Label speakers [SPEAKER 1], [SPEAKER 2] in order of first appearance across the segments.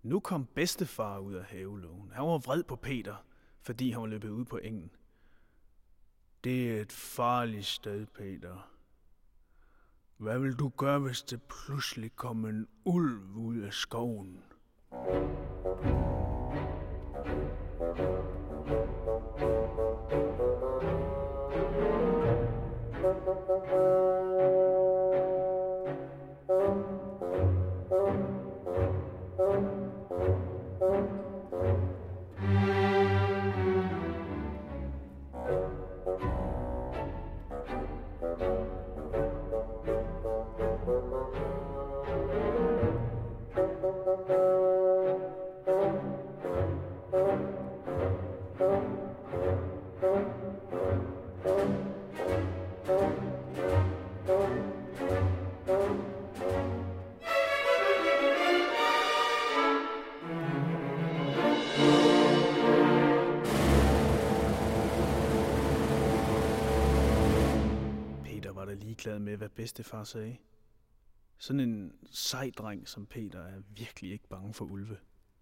[SPEAKER 1] Nu kom bedstefar ud af havelågen. Han var vred på Peter, fordi han var løbet ud på engen. Det er et farligt sted, Peter. Hvad vil du gøre, hvis det pludselig kommer en ulv ud af skoven? Peter var da ligeglad med, hvad bedstefar sagde. Sådan en sej dreng som Peter er virkelig ikke bange for ulve.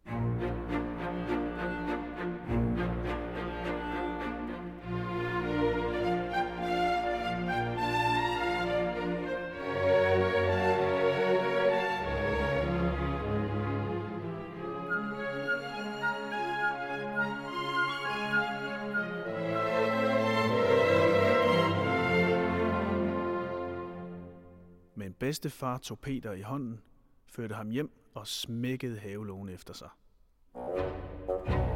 [SPEAKER 1] Men bedstefar tog Peter i hånden, førte ham hjem og smækkede havelågen efter sig.